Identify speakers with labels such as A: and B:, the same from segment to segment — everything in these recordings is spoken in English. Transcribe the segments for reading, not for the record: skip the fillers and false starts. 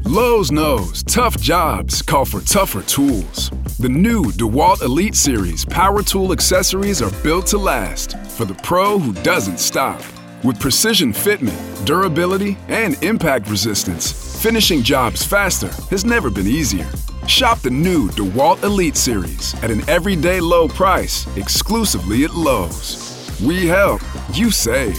A: Lowe's knows tough jobs call for tougher tools. The new DeWalt Elite Series power tool accessories are built to last for the pro who doesn't stop. With precision fitment, durability, and impact resistance, finishing jobs faster has never been easier. Shop the new DeWalt Elite Series at an everyday low price exclusively at Lowe's. We help, you save.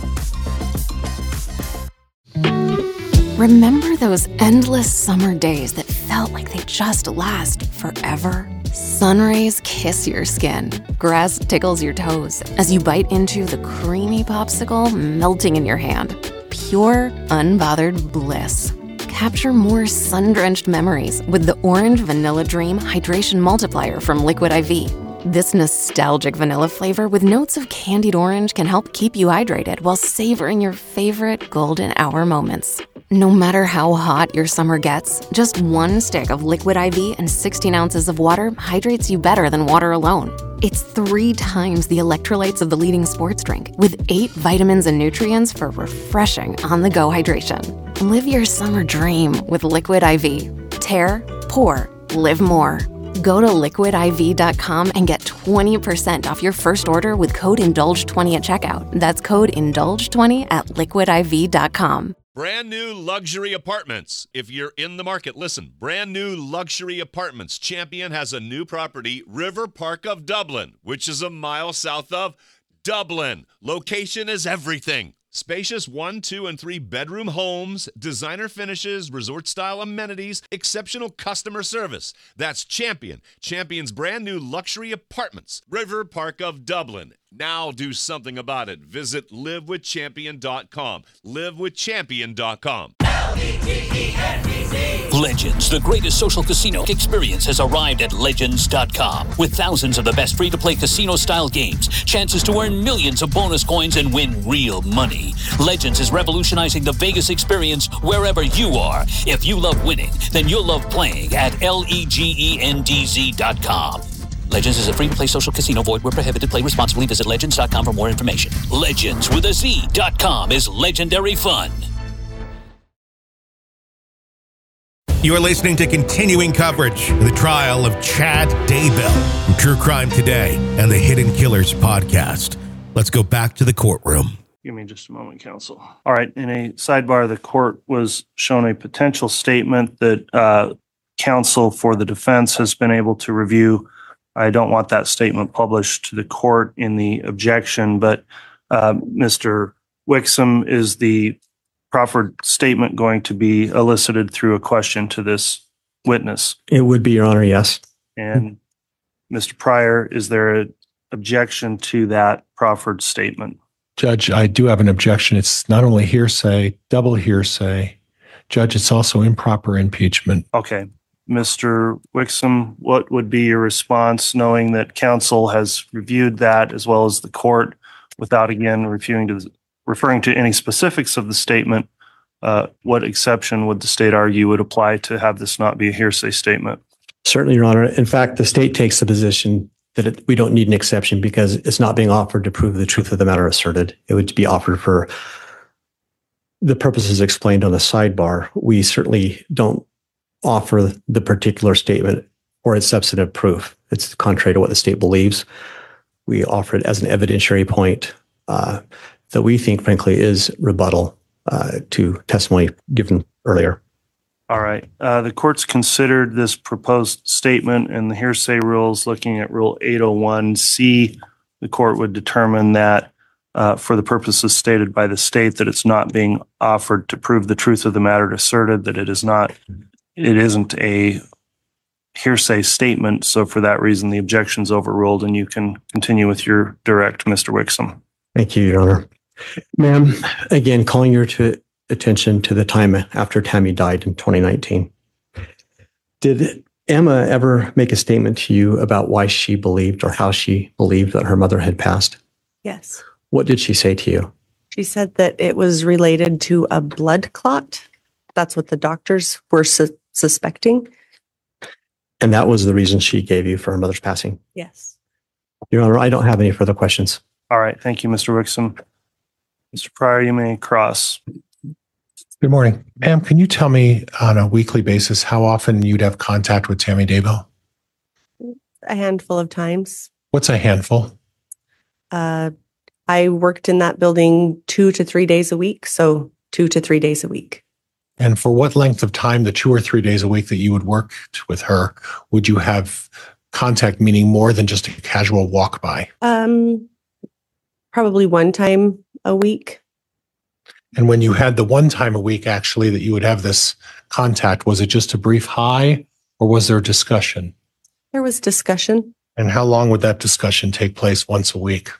B: Remember those endless summer days that felt like they just last forever? Sun rays kiss your skin. Grass tickles your toes as you bite into the creamy popsicle melting in your hand. Pure, unbothered bliss. Capture more sun-drenched memories with the Orange Vanilla Dream Hydration Multiplier from Liquid IV. This nostalgic vanilla flavor with notes of candied orange can help keep you hydrated while savoring your favorite golden hour moments. No matter how hot your summer gets, just one stick of Liquid IV and 16 ounces of water hydrates you better than water alone. It's 3 times the electrolytes of the leading sports drink, with 8 vitamins and nutrients for refreshing on-the-go hydration. Live your summer dream with Liquid IV. Tear, pour, live more. Go to liquidiv.com and get 20% off your first order with code INDULGE20 at checkout. That's code INDULGE20 at liquidiv.com.
C: Brand new luxury apartments. If you're in the market, listen. Brand new luxury apartments. Champion has a new property, River Park of Dublin, which is a mile south of Dublin. Location is everything. Spacious 1, 2, and 3 bedroom homes, designer finishes, resort-style amenities, exceptional customer service. That's Champion. Champion's brand new luxury apartments. River Park of Dublin. Now do something about it. Visit livewithchampion.com. livewithchampion.com.
D: Legends, the greatest social casino experience, has arrived at Legends.com. With thousands of the best free-to-play casino-style games, chances to earn millions of bonus coins and win real money. Legends is revolutionizing the Vegas experience wherever you are. If you love winning, then you'll love playing at LEGENDZ.com. Legends is a free-to-play social casino. Void where prohibited. Play responsibly. Visit Legends.com for more information. Legends with a Z.com is legendary fun.
E: You are listening to continuing coverage of the trial of Chad Daybell from True Crime Today and the Hidden Killers podcast. Let's go back to the courtroom.
F: Give me just a moment, counsel. All right. In a sidebar, the court was shown a potential statement that counsel for the defense has been able to review. I don't want that statement published to the court in the objection, but Mr. Wixom, is the proffered statement going to be elicited through a question to this witness?
G: It would be, Your Honor, yes.
F: And Mr. Pryor, is there an objection to that proffered statement?
H: Judge, I do have an objection. It's not only hearsay, double hearsay. Judge, it's also improper impeachment.
F: Okay. Mr. Wixom, what would be your response, knowing that counsel has reviewed that as well as the court, without again referring to any specifics of the statement? What exception would the state argue would apply to have this not be a hearsay statement?
G: Certainly, Your Honor. In fact, the state takes the position that we don't need an exception because it's not being offered to prove the truth of the matter asserted. It would be offered for the purposes explained on the sidebar. We certainly don't offer the particular statement or its substantive proof. It's contrary to what the state believes. We offer it as an evidentiary point that we think, frankly, is rebuttal to testimony given earlier.
F: All right. The court's considered this proposed statement and the hearsay rules. Looking at Rule 801C, the court would determine that for the purposes stated by the state, that it's not being offered to prove the truth of the matter asserted, that it isn't a hearsay statement. So for that reason, the objection's overruled, and you can continue with your direct, Mr. Wixom.
G: Thank you, Your Honor. Ma'am, again, calling your attention to the time after Tammy died in 2019. Did Emma ever make a statement to you about why she believed or how she believed that her mother had passed?
I: Yes.
G: What did she say to you?
I: She said that it was related to a blood clot. That's what the doctors were suspecting.
G: And that was the reason she gave you for her mother's passing?
I: Yes.
G: Your Honor, I don't have any further questions.
F: All right. Thank you, Mr. Wixom. Mr. Pryor, you may cross.
H: Good morning. Pam, can you tell me on a weekly basis how often you'd have contact with Tammy Daybell?
I: A handful of times.
H: What's a handful?
I: I worked in that building 2 to 3 days a week, so 2 to 3 days a week.
H: And for what length of time, the 2 or 3 days a week that you would work with her, would you have contact, meaning more than just a casual walk by?
I: Probably one time a week.
H: And when you had the one time a week, actually, that you would have this contact, was it just a brief hi, or was there a discussion?
I: There was discussion.
H: And how long would that discussion take place once a week?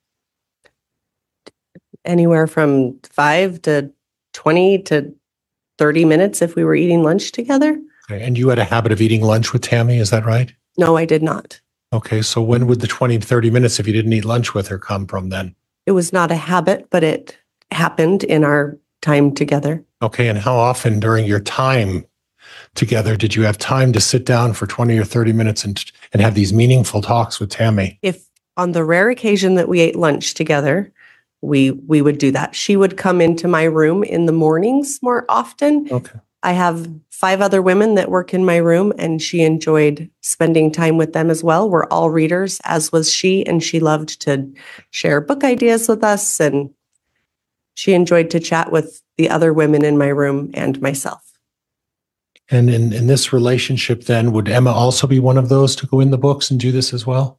I: Anywhere from 5 to 20 to 30 minutes if we were eating lunch together.
H: Okay. And you had a habit of eating lunch with Tammy, is that right?
I: No, I did not.
H: Okay. So when would the 20 to 30 minutes, if you didn't eat lunch with her, come from then?
I: It was not a habit, but it happened in our time together.
H: Okay. And how often during your time together did you have time to sit down for 20 or 30 minutes and have these meaningful talks with Tammy?
I: If on the rare occasion that we ate lunch together, we would do that. She would come into my room in the mornings more often.
H: Okay.
I: I have 5 other women that work in my room, and she enjoyed spending time with them as well. We're all readers, as was she, and she loved to share book ideas with us, and she enjoyed to chat with the other women in my room and myself.
H: And in this relationship then, would Emma also be one of those to go in the books and do this as well?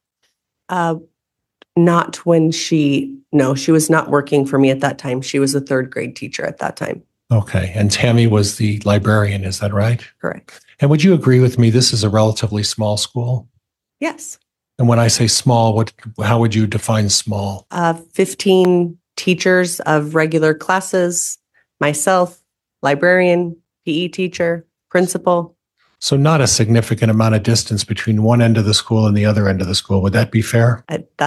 I: Not when she was not working for me at that time. She was a 3rd grade teacher at that time.
H: Okay. And Tammy was the librarian, is that right?
I: Correct.
H: And would you agree with me, this is a relatively small school?
I: Yes.
H: And when I say small, how would you define small?
I: 15 teachers of regular classes, myself, librarian, PE teacher, principal.
H: So not a significant amount of distance between one end of the school and the other end of the school. Would that be fair?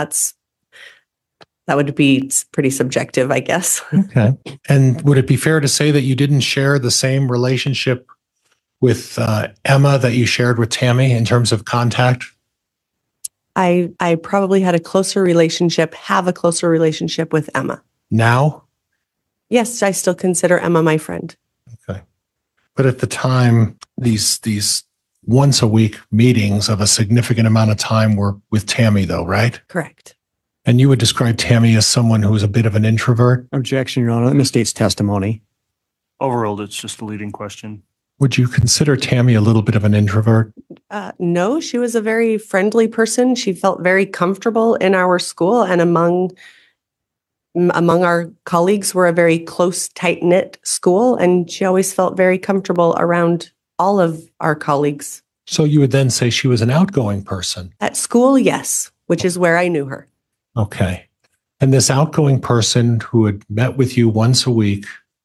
I: That would be pretty subjective, I guess.
H: Okay. And would it be fair to say that you didn't share the same relationship with Emma that you shared with Tammy in terms of contact?
I: I probably had have a closer relationship with Emma.
H: Now?
I: Yes, I still consider Emma my friend.
H: Okay. But at the time, these once a week meetings of a significant amount of time were with Tammy though, right?
I: Correct.
H: And you would describe Tammy as someone who was a bit of an introvert?
G: Objection, Your Honor. In the state's testimony.
F: Overruled. It's just a leading question.
H: Would you consider Tammy a little bit of an introvert?
I: No, she was a very friendly person. She felt very comfortable in our school, and among our colleagues, we're a very close, tight-knit school, and she always felt very comfortable around all of our colleagues.
H: So you would then say she was an outgoing person?
I: At school, yes, which is where I knew her.
H: Okay. And this outgoing person who had met with you once a week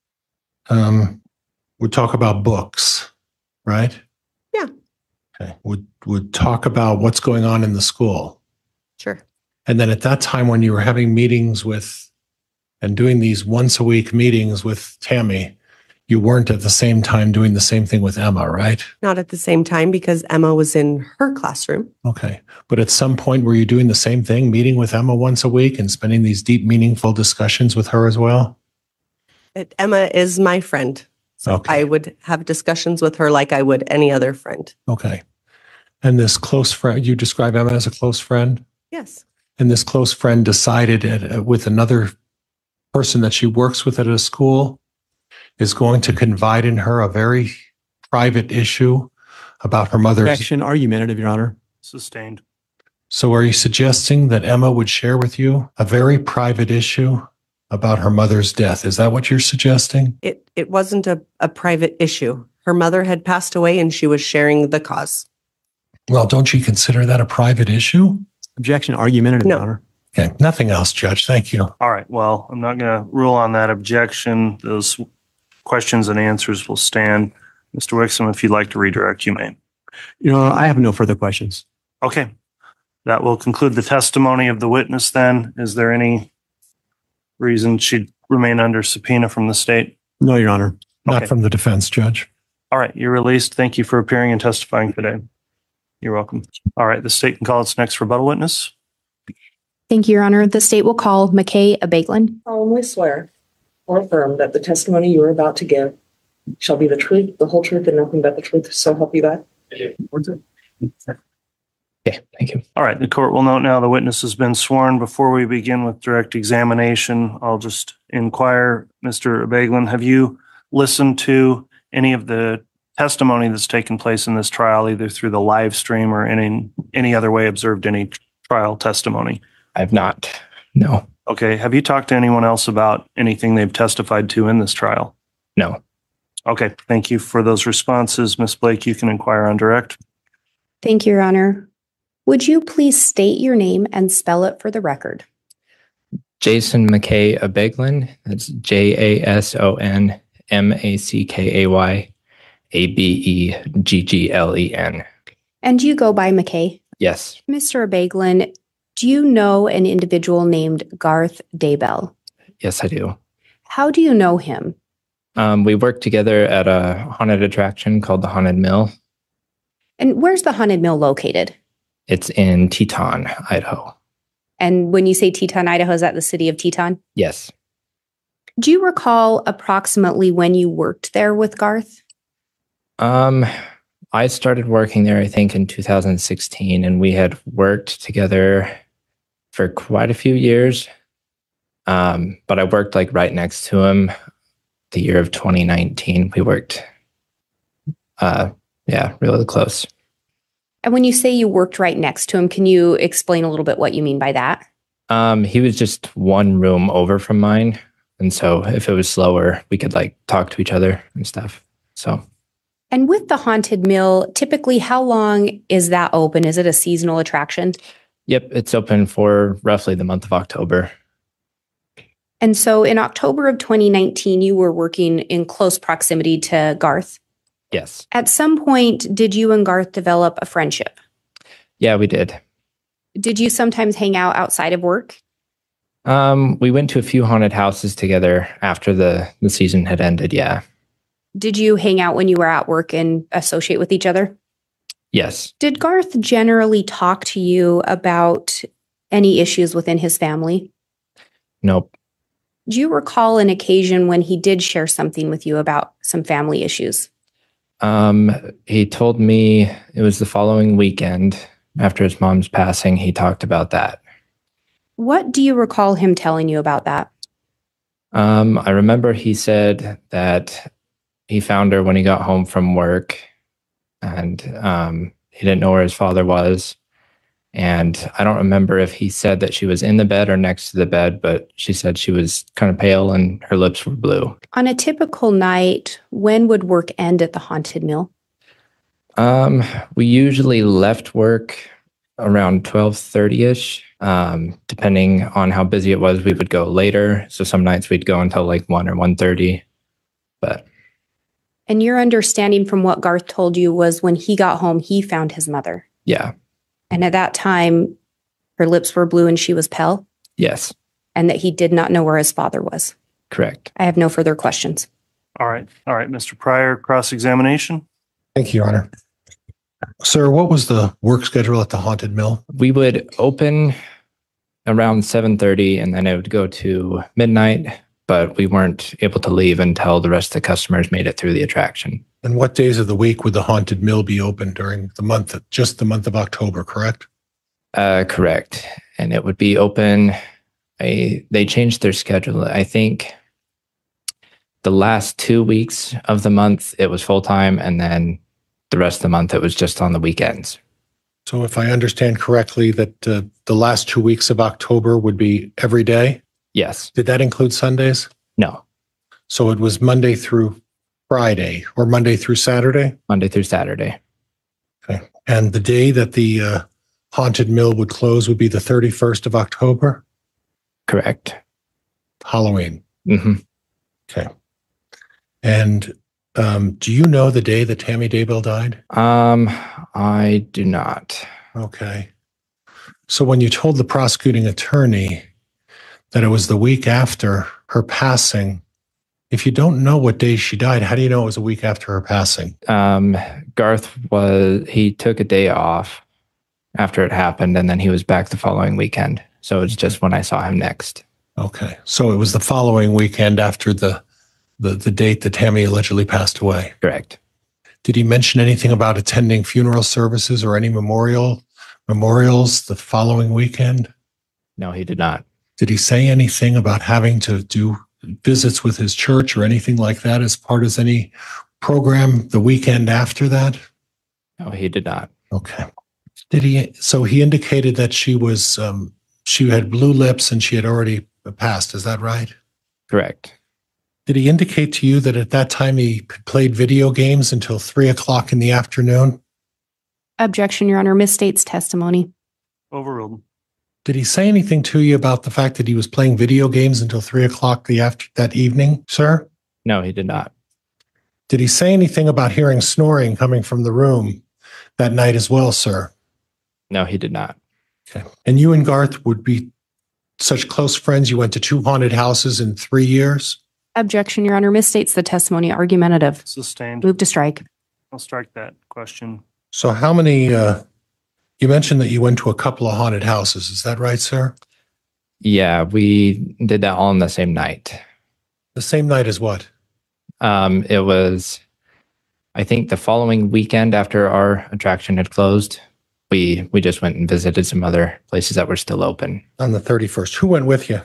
H: would talk about books, right?
I: Yeah.
H: Okay. Would talk about what's going on in the school.
I: Sure.
H: And then at that time when you were having meetings with and doing these once a week meetings with Tammy, you weren't at the same time doing the same thing with Emma, right?
I: Not at the same time because Emma was in her classroom.
H: Okay. But at some point, were you doing the same thing, meeting with Emma once a week and spending these deep, meaningful discussions with her as well?
I: Emma is my friend. So
H: okay.
I: I would have discussions with her like I would any other friend.
H: Okay. And this close friend, you describe Emma as a close friend?
I: Yes.
H: And this close friend decided with another person that she works with at a school is going to confide in her a very private issue about her mother's...
G: Objection, argumentative, Your Honor.
F: Sustained.
H: So are you suggesting that Emma would share with you a very private issue about her mother's death? Is that what you're suggesting?
I: It wasn't a private issue. Her mother had passed away and she was sharing the cause.
H: Well, don't you consider that a private issue?
G: Objection, argumentative,
I: No.
G: Your Honor.
H: Okay, nothing else, Judge. Thank you.
F: All right. Well, I'm not going to rule on that objection. Those questions and answers will stand. Mr. Wixom, if you'd like to redirect, you may.
G: Your Honor, I have no further questions.
F: Okay. That will conclude the testimony of the witness then. Is there any reason she'd remain under subpoena from the state?
G: No, Your Honor.
H: Not
F: Okay.
H: from the defense, Judge.
F: All right. You're released. Thank you for appearing and testifying today. You're welcome. All right. The state can call its next rebuttal witness.
J: Thank you, Your Honor. The state will call McKay Abeglin.
I: Solemnly swear
J: or affirm that the testimony you are about to give shall be the truth, the whole truth, and nothing but the truth, so help you God?
K: Okay, thank you.
F: All right, the court will note now the witness has been sworn. Before we begin with direct examination, I'll just inquire, Mr. Abeglin, have you listened to any of the testimony that's taken place in this trial, either through the live stream or in any other way observed any trial testimony?
K: I've not. No.
F: Okay. Have you talked to anyone else about anything they've testified to in this trial?
K: No.
F: Okay. Thank you for those responses. Ms. Blake, you can inquire on direct.
L: Thank you, Your Honor. Would you please state your name and spell it for the record?
K: Jason McKay Abeglin. That's JASON MACKAYABEGGLEN.
L: And do you go by McKay?
K: Yes.
L: Mr. Abeglin, do you know an individual named Garth Daybell?
K: Yes, I do.
L: How do you know him?
K: We worked together at a haunted attraction called the Haunted Mill.
L: And where's the Haunted Mill located?
K: It's in Teton, Idaho.
L: And when you say Teton, Idaho, is that the city of Teton?
K: Yes.
L: Do you recall approximately when you worked there with Garth?
K: I started working there, I think, in 2016, and we had worked together for quite a few years. But I worked like right next to him the year of 2019. We worked, really close.
L: And when you say you worked right next to him, can you explain a little bit what you mean by that?
K: He was just one room over from mine. And so if it was slower, we could like talk to each other and stuff. So.
L: And with the Haunted Mill, typically how long is that open? Is it a seasonal attraction?
K: Yep, it's open for roughly the month of October.
L: And so in October of 2019, you were working in close proximity to Garth?
K: Yes.
L: At some point, did you and Garth develop a friendship?
K: Yeah, we did.
L: Did you sometimes hang out outside of work?
K: We went to a few haunted houses together after the season had ended, yeah.
L: Did you hang out when you were at work and associate with each other?
K: Yes.
L: Did Garth generally talk to you about any issues within his family?
K: Nope.
L: Do you recall an occasion when he did share something with you about some family issues?
K: He told me it was the following weekend after his mom's passing. He talked about that.
L: What do you recall him telling you about that?
K: I remember he said that he found her when he got home from work, and he didn't know where his father was. And I don't remember if he said that she was in the bed or next to the bed, but she said she was kind of pale and her lips were blue.
L: On a typical night, when would work end at the Haunted Mill?
K: We usually left work around 12:30ish. Depending on how busy it was, we would go later. So some nights we'd go until like 1 or 1:30.
L: And your understanding from what Garth told you was when he got home, he found his mother.
K: Yeah.
L: And at that time, her lips were blue and she was pale?
K: Yes.
L: And that he did not know where his father was?
K: Correct.
L: I have no further questions.
F: All right. Mr. Pryor, cross-examination.
H: Thank you, Your Honor. Sir, what was the work schedule at the Haunted Mill?
K: We would open around 7:30 and then it would go to midnight, but we weren't able to leave until the rest of the customers made it through the attraction.
H: And what days of the week would the Haunted Mill be open during the month, just the month of October, correct?
K: Correct. And it would be open. They changed their schedule. I think the last 2 weeks of the month, it was full-time, and then the rest of the month, it was just on the weekends.
H: So if I understand correctly, that the last 2 weeks of October would be every day?
K: Yes.
H: Did that include Sundays?
K: No.
H: So it was Monday through Friday or Monday through Saturday?
K: Monday through Saturday.
H: Okay. And the day that the Haunted Mill would close would be the 31st of October?
K: Correct.
H: Halloween.
K: Mm-hmm.
H: Okay. And do you know the day that Tammy Daybell died?
K: I do not.
H: Okay. So when you told the prosecuting attorney that it was the week after her passing, if you don't know what day she died, how do you know it was a week after her passing?
K: Garth he took a day off after it happened, and then he was back the following weekend. So it's just when I saw him next.
H: Okay. So it was the following weekend after the date that Tammy allegedly passed away.
K: Correct.
H: Did he mention anything about attending funeral services or any memorials the following weekend?
K: No, he did not.
H: Did he say anything about having to do visits with his church or anything like that as part of any program the weekend after that?
K: No, he did not.
H: Okay. So he indicated that she had blue lips and she had already passed. Is that right?
K: Correct.
H: Did he indicate to you that at that time he played video games until 3:00 in the afternoon?
L: Objection, Your Honor. Misstates testimony.
F: Overruled.
H: Did he say anything to you about the fact that he was playing video games until 3:00 that evening, sir?
K: No, he did not.
H: Did he say anything about hearing snoring coming from the room that night as well, sir?
K: No, he did not.
H: Okay. And you and Garth would be such close friends, you went to 2 haunted houses in 3 years?
L: Objection, Your Honor. Misstates the testimony. Argumentative.
F: Sustained.
L: Move to strike.
F: I'll strike that question.
H: So how many, you mentioned that you went to a couple of haunted houses. Is that right, sir?
K: Yeah, we did that all on the same night.
H: The same night as what?
K: It was, I think, the following weekend after our attraction had closed. We just went and visited some other places that were still open.
H: On the 31st. Who went with you?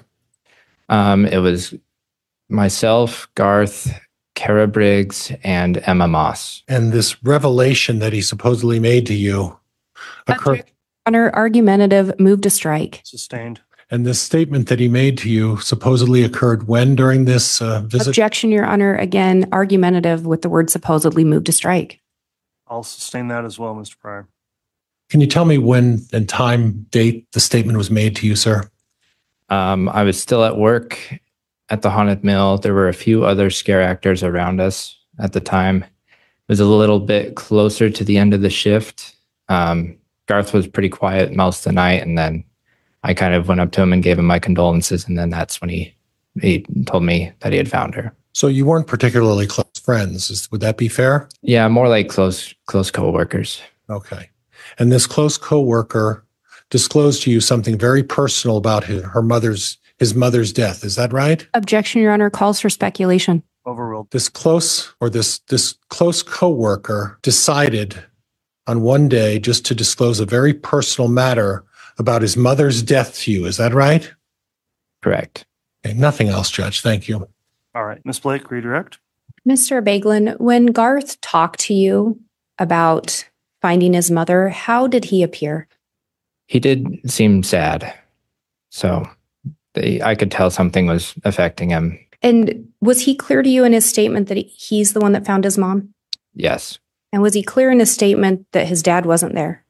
K: It was myself, Garth, Kara Briggs, and Emma Moss.
H: And this revelation that he supposedly made to you occurred.
L: Honor, argumentative. Move to strike.
F: Sustained.
H: And this statement that he made to you supposedly occurred when during this visit?
L: Objection, Your Honor. Again, argumentative with the word supposedly. Move to strike.
F: I'll sustain that as well, Mr. Pryor.
H: Can you tell me when and time, date the statement was made to you, sir?
K: I was still at work at the Haunted Mill. There were a few other scare actors around us at the time. It was a little bit closer to the end of the shift. Garth was pretty quiet most of the night, and then I kind of went up to him and gave him my condolences, and then that's when he told me that he had found her.
H: So you weren't particularly close friends. Would that be fair?
K: Yeah, more like close co-workers.
H: Okay. And this close co-worker disclosed to you something very personal about his mother's death. Is that right?
L: Objection, Your Honor. Calls for speculation.
F: Overruled.
H: This close co-worker decided on one day just to disclose a very personal matter about his mother's death to you. Is that right?
K: Correct.
H: Okay, nothing else, Judge. Thank you.
F: All right. Ms. Blake, redirect.
L: Mr. Baglin, when Garth talked to you about finding his mother, how did he appear?
K: He did seem sad. So I could tell something was affecting him.
L: And was he clear to you in his statement that he's the one that found his mom?
K: Yes.
L: And was he clear in his statement that his dad wasn't there?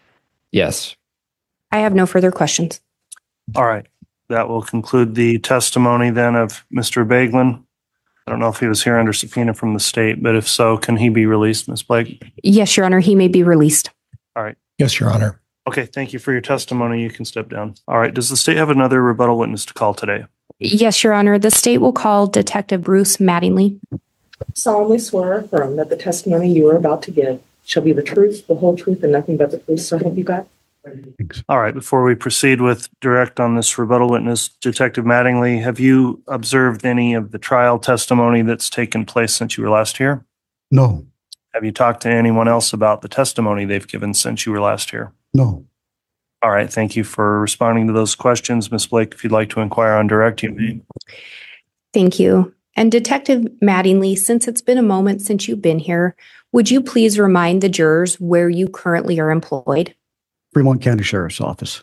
K: Yes.
L: I have no further questions.
F: All right. That will conclude the testimony then of Mr. Baglin. I don't know if he was here under subpoena from the state, but if so, can he be released, Ms. Blake?
L: Yes, Your Honor. He may be released.
F: All right.
H: Yes, Your Honor.
F: Okay. Thank you for your testimony. You can step down. All right. Does the state have another rebuttal witness to call today?
L: Yes, Your Honor. The state will call Detective Bruce Mattingly.
J: Solemnly swear or affirm that the testimony you are about to give shall be the truth, the whole truth, and nothing but the truth, so help you God.
F: All right. Before we proceed with direct on this rebuttal witness, Detective Mattingly, have you observed any of the trial testimony that's taken place since you were last here?
M: No.
F: Have you talked to anyone else about the testimony they've given since you were last here?
M: No.
F: All right. Thank you for responding to those questions. Ms. Blake, if you'd like to inquire on direct, you may.
L: Thank you. And Detective Mattingly, since it's been a moment since you've been here, would you please remind the jurors where you currently are employed?
M: Fremont County Sheriff's Office.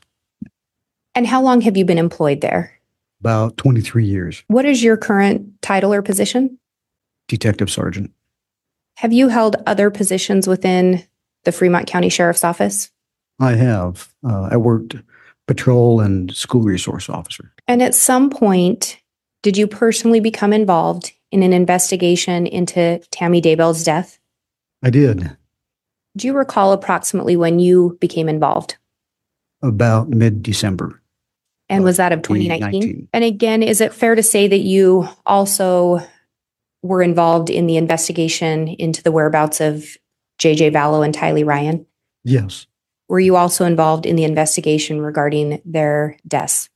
L: And how long have you been employed there?
M: About 23 years.
L: What is your current title or position?
M: Detective Sergeant.
L: Have you held other positions within the Fremont County Sheriff's Office?
M: I have. I worked patrol and school resource officer.
L: And at some point, did you personally become involved in an investigation into Tammy Daybell's death?
M: I did.
L: Do you recall approximately when you became involved?
M: About mid-December.
L: And was that of 2019? And again, is it fair to say that you also were involved in the investigation into the whereabouts of J.J. Vallow and Tylee Ryan?
M: Yes.
L: Were you also involved in the investigation regarding their deaths?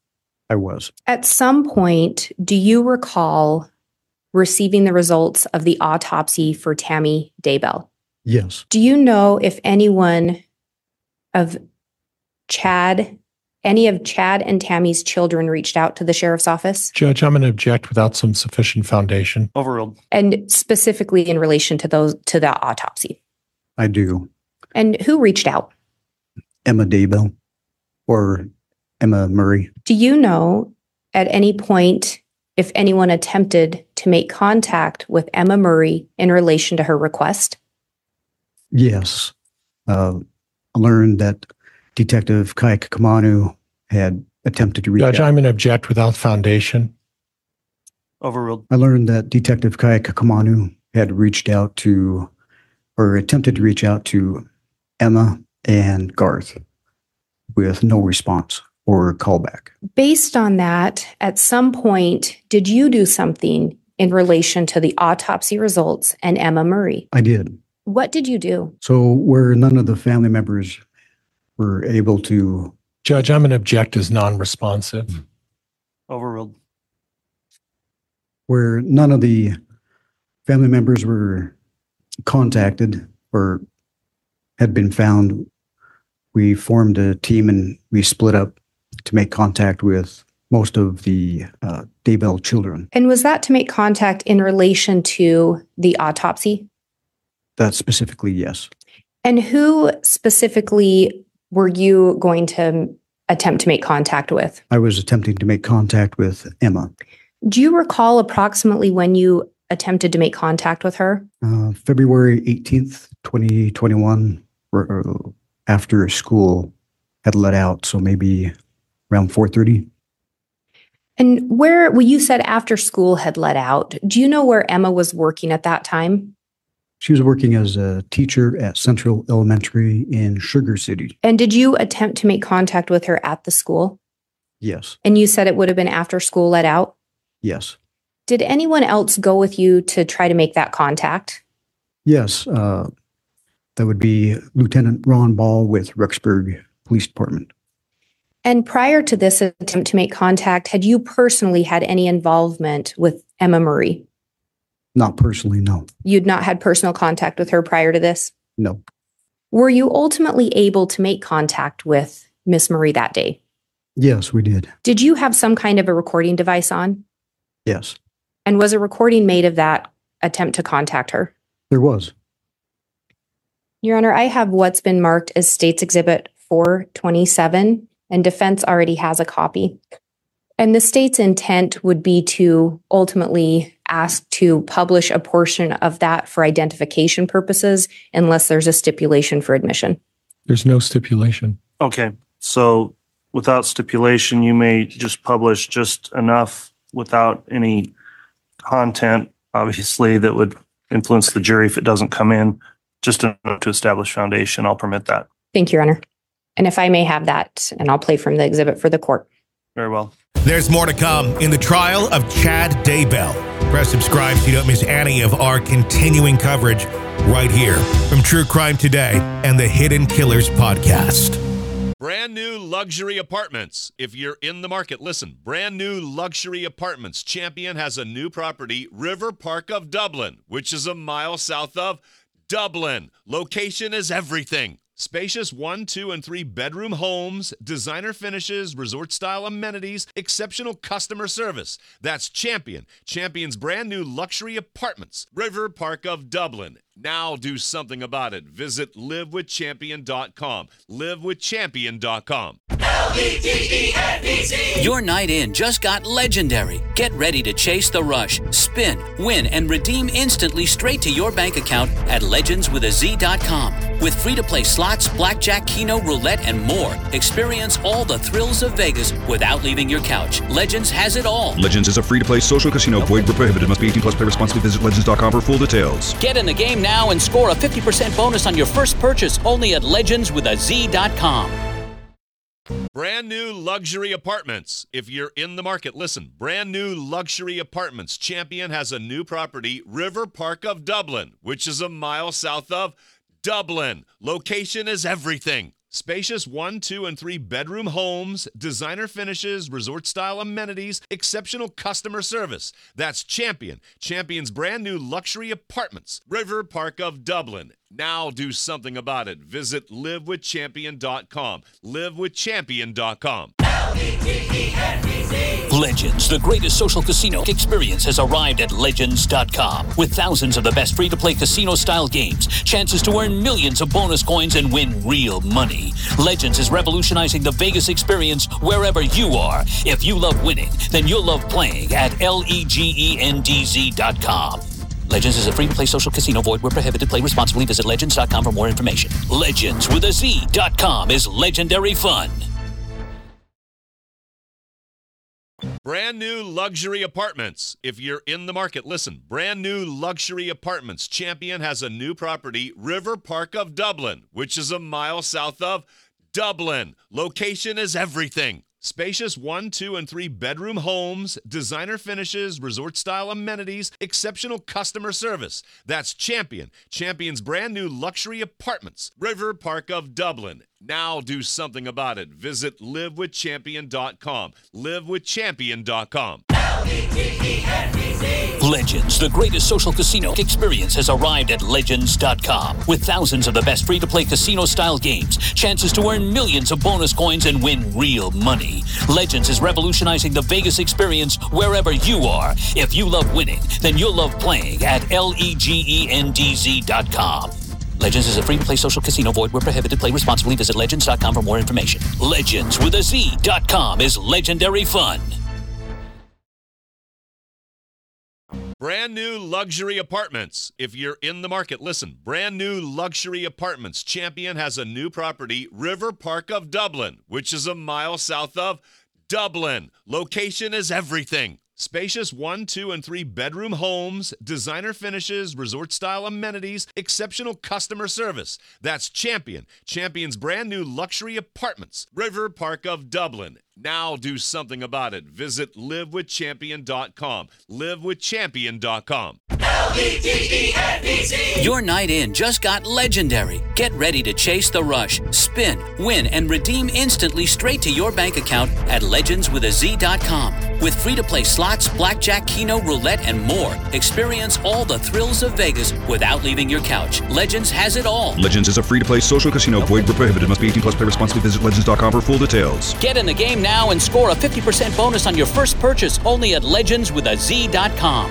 M: I was.
L: At some point, do you recall receiving the results of the autopsy for Tammy Daybell?
M: Yes.
L: Do you know if any of Chad and Tammy's children reached out to the sheriff's office?
H: Judge, I'm going to object without some sufficient foundation.
F: Overruled.
L: And specifically in relation to the autopsy?
M: I do.
L: And who reached out?
M: Emma Daybell or Emma Murray.
L: Do you know at any point if anyone attempted to make contact with Emma Murray in relation to her request?
M: Yes. I learned that Detective Kai Kakamanu had attempted to reach
H: Judge,
M: out.
H: I'm going to object without foundation.
F: Overruled.
M: I learned that Detective Kai Kakamanu had reached out to, or attempted to reach out to Emma and Garth with no response or callback.
L: Based on that, at some point, did you do something in relation to the autopsy results and Emma Murray?
M: I did.
L: What did you do?
M: So where none of the family members were able to...
H: Judge, I'm going to object as non-responsive.
F: Overruled.
M: Where none of the family members were contacted or had been found, we formed a team and we split up to make contact with most of the Daybell children.
L: And was that to make contact in relation to the autopsy?
M: That specifically, yes.
L: And who specifically were you going to attempt to make contact with?
M: I was attempting to make contact with Emma.
L: Do you recall approximately when you attempted to make contact with her?
M: February 18th, 2021, or after school had let out, so maybe around 4:30.
L: And you said after school had let out, do you know where Emma was working at that time?
M: She was working as a teacher at Central Elementary in Sugar City.
L: And did you attempt to make contact with her at the school?
M: Yes.
L: And you said it would have been after school let out?
M: Yes.
L: Did anyone else go with you to try to make that contact?
M: Yes. That would be Lieutenant Ron Ball with Rexburg Police Department.
L: And prior to this attempt to make contact, had you personally had any involvement with Emma Murray?
M: Not personally, no.
L: You'd not had personal contact with her prior to this?
M: No.
L: Were you ultimately able to make contact with Miss Murray that day?
M: Yes, we did.
L: Did you have some kind of a recording device on?
M: Yes.
L: And was a recording made of that attempt to contact her?
M: There was.
L: Your Honor, I have what's been marked as State's Exhibit 427, and defense already has a copy. And the state's intent would be to ultimately ask to publish a portion of that for identification purposes, unless there's a stipulation for admission.
H: There's no stipulation.
F: Okay. So without stipulation, you may just publish just enough without any content, obviously, that would influence the jury if it doesn't come in. Just enough to establish foundation. I'll permit that.
L: Thank you, Your Honor. And if I may have that, and I'll play from the exhibit for the court.
F: Very well.
E: There's more to come in the trial of Chad Daybell. Press subscribe so you don't miss any of our continuing coverage right here from True Crime Today and the Hidden Killers podcast.
C: Brand new luxury apartments. If you're in the market, listen. Brand new luxury apartments. Champion has a new property, River Park of Dublin, which is a mile south of Dublin. Location is everything. Spacious 1, 2, and 3 bedroom homes, designer finishes, resort-style amenities, exceptional customer service. That's Champion. Champion's brand new luxury apartments. River Park of Dublin. Now do something about it. Visit livewithchampion.com. Livewithchampion.com.
D: LVTENPC. Your night in just got legendary. Get ready to chase the rush, spin, win, and redeem instantly straight to your bank account at legendswithaz.com. With free-to-play slots, blackjack, keno, roulette, and more. Experience all the thrills of Vegas without leaving your couch. Legends has it all.
N: Legends is a free-to-play social casino. Void where prohibited. Must be 18 plus. Play responsibly. Visit legends.com for full details.
D: Get in the game now and score a 50% bonus on your first purchase only at legendswithaz.com.
C: Brand new luxury apartments. If you're in the market, listen. Brand new luxury apartments. Champion has a new property, River Park of Dublin, which is a mile south of Dublin. Location is everything. Spacious 1, 2, and 3 bedroom homes, designer finishes, resort-style amenities, exceptional customer service. That's Champion. Champion's brand new luxury apartments. River Park of Dublin. Now do something about it. Visit livewithchampion.com. livewithchampion.com.
D: Legends, the greatest social casino experience, has arrived at Legends.com. With thousands of the best free-to-play casino-style games, chances to earn millions of bonus coins and win real money. Legends is revolutionizing the Vegas experience wherever you are. If you love winning, then you'll love playing at LEGENDZ.com. Legends is a free-to-play social casino. Void where prohibited. Play responsibly. Visit Legends.com for more information. Legends with a Z.com is legendary fun.
C: Brand new luxury apartments. If you're in the market, listen. Brand new luxury apartments. Champion has a new property, River Park of Dublin, which is a mile south of Dublin. Location is everything. Spacious 1, 2, and 3 bedroom homes, designer finishes, resort-style amenities, exceptional customer service. That's Champion. Champion's brand new luxury apartments. River Park of Dublin. Now do something about it. Visit livewithchampion.com. livewithchampion.com.
D: Legends, the greatest social casino experience, has arrived at Legends.com. With thousands of the best free-to-play casino-style games, chances to earn millions of bonus coins and win real money. Legends is revolutionizing the Vegas experience wherever you are. If you love winning, then you'll love playing at LEGENDZ.com. Legends is a free-to-play social casino. Void where prohibited. Play responsibly. Visit Legends.com for more information. Legends with a Z.com is legendary fun.
C: Brand new luxury apartments. If you're in the market, listen. Brand new luxury apartments. Champion has a new property, River Park of Dublin, which is a mile south of Dublin. Location is everything. Spacious 1, 2, and 3 bedroom homes, designer finishes, resort-style amenities, exceptional customer service. That's Champion. Champion's brand new luxury apartments. River Park of Dublin. Now do something about it. Visit livewithchampion.com. livewithchampion.com.
D: LEGENDZ. Your night in just got legendary. Get ready to chase the rush, spin, win, and redeem instantly straight to your bank account at legendswithaz.com. With free-to-play slots, blackjack, keno, roulette, and more. Experience all the thrills of Vegas without leaving your couch. Legends has it all.
N: Legends is a free-to-play social casino. Void where prohibited. Must be 18 plus. Play responsibly. Visit legends.com for full details.
D: Get in the game now and score a 50% bonus on your first purchase only at legendswithaz.com.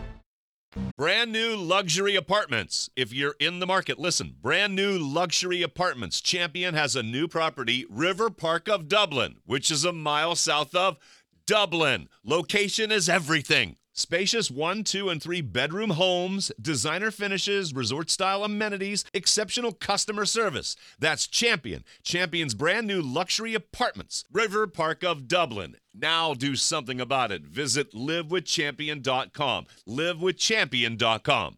C: Brand new luxury apartments. If you're in the market, listen. Brand new luxury apartments. Champion has a new property, River Park of Dublin, which is a mile south of Dublin. Location is everything. Spacious 1, 2, and 3 bedroom homes, designer finishes, resort-style amenities, exceptional customer service. That's Champion. Champion's brand new luxury apartments. River Park of Dublin. Now do something about it. Visit livewithchampion.com. livewithchampion.com.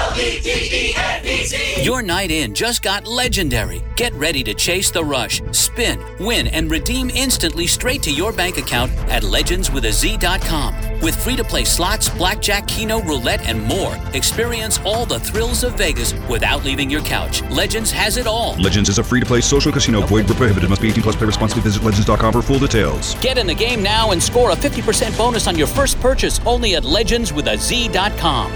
D: LEGENDZ. Your night in just got legendary. Get ready to chase the rush, spin, win, and redeem instantly straight to your bank account at legendswithaz.com. With free-to-play slots, blackjack, keno, roulette, and more. Experience all the thrills of Vegas without leaving your couch. Legends has it all.
N: Legends is a free-to-play social casino. Void where prohibited. Must be 18 plus. Play responsibly. Visit legends.com for full details.
D: Get in the game now and score a 50% bonus on your first purchase only at legendswithaz.com.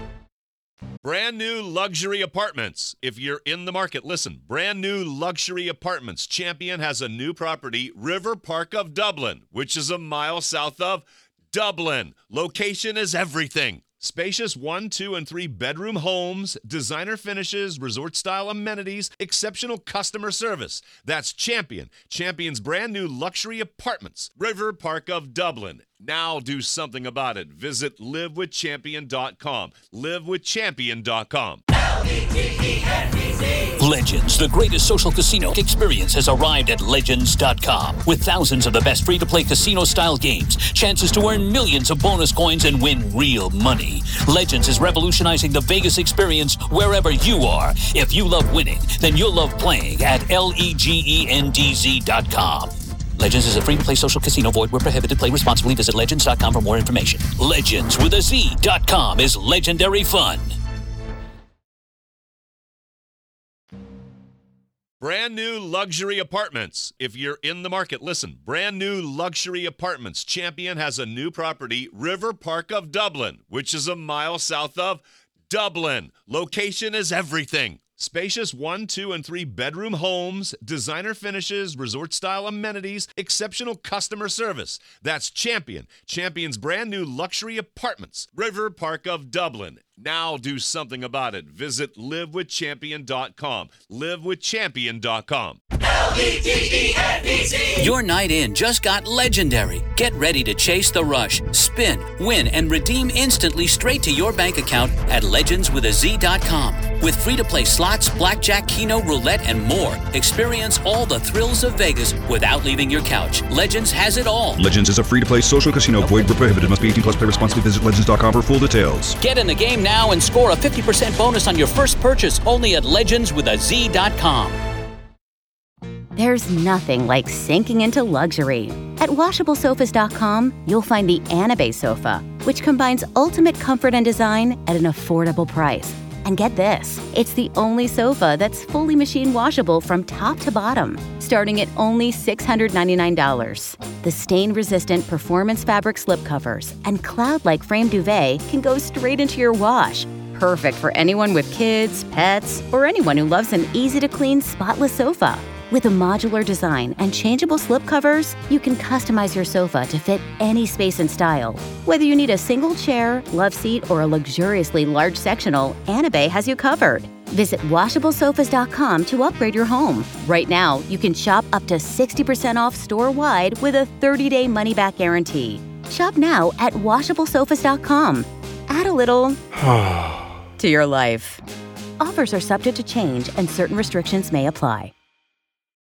C: Brand new luxury apartments. If you're in the market, listen. Brand new luxury apartments. Champion has a new property, River Park of Dublin, which is a mile south of Dublin. Location is everything. Spacious 1, 2, and 3 bedroom homes, designer finishes, resort-style amenities, exceptional customer service. That's Champion. Champion's brand new luxury apartments. River Park of Dublin. Now do something about it. Visit livewithchampion.com. livewithchampion.com.
D: Legends, the greatest social casino experience, has arrived at Legends.com. With thousands of the best free-to-play casino-style games, chances to earn millions of bonus coins and win real money. Legends is revolutionizing the Vegas experience wherever you are. If you love winning, then you'll love playing at LEGENDZ.com. Legends is a free-to-play social casino. Void where prohibited. Play responsibly. Visit Legends.com for more information. Legends with a Z.com is legendary fun.
C: Brand new luxury apartments. If you're in the market, listen. Brand new luxury apartments. Champion has a new property, River Park of Dublin, which is a mile south of Dublin. Location is everything. Spacious 1, 2, and 3 bedroom homes, designer finishes, resort-style amenities, exceptional customer service. That's Champion. Champion's brand new luxury apartments, River Park of Dublin. Now do something about it. Visit livewithchampion.com. Livewithchampion.com.
D: LVTENBC. Your night in just got legendary. Get ready to chase the rush, spin, win, and redeem instantly straight to your bank account at legendswithaz.com. With free-to-play slots, blackjack, keno, roulette, and more. Experience all the thrills of Vegas without leaving your couch. Legends has it all.
N: Legends is a free-to-play social casino. Void where prohibited. Must be 18 plus. Play responsibly. Visit legends.com for full details.
D: Get in the game now and score a 50% bonus on your first purchase only at legendswithaz.com.
O: There's nothing like sinking into luxury. At WashableSofas.com, you'll find the Anabay sofa, which combines ultimate comfort and design at an affordable price. And get this, it's the only sofa that's fully machine washable from top to bottom, starting at only $699. The stain-resistant performance fabric slipcovers and cloud-like frame duvet can go straight into your wash. Perfect for anyone with kids, pets, or anyone who loves an easy-to-clean, spotless sofa. With a modular design and changeable slipcovers, you can customize your sofa to fit any space and style. Whether you need a single chair, love seat, or a luxuriously large sectional, Anabay has you covered. Visit WashableSofas.com to upgrade your home. Right now, you can shop up to 60% off store-wide with a 30-day money-back guarantee. Shop now at WashableSofas.com. Add a little to your life. Offers are subject to change and certain restrictions may apply.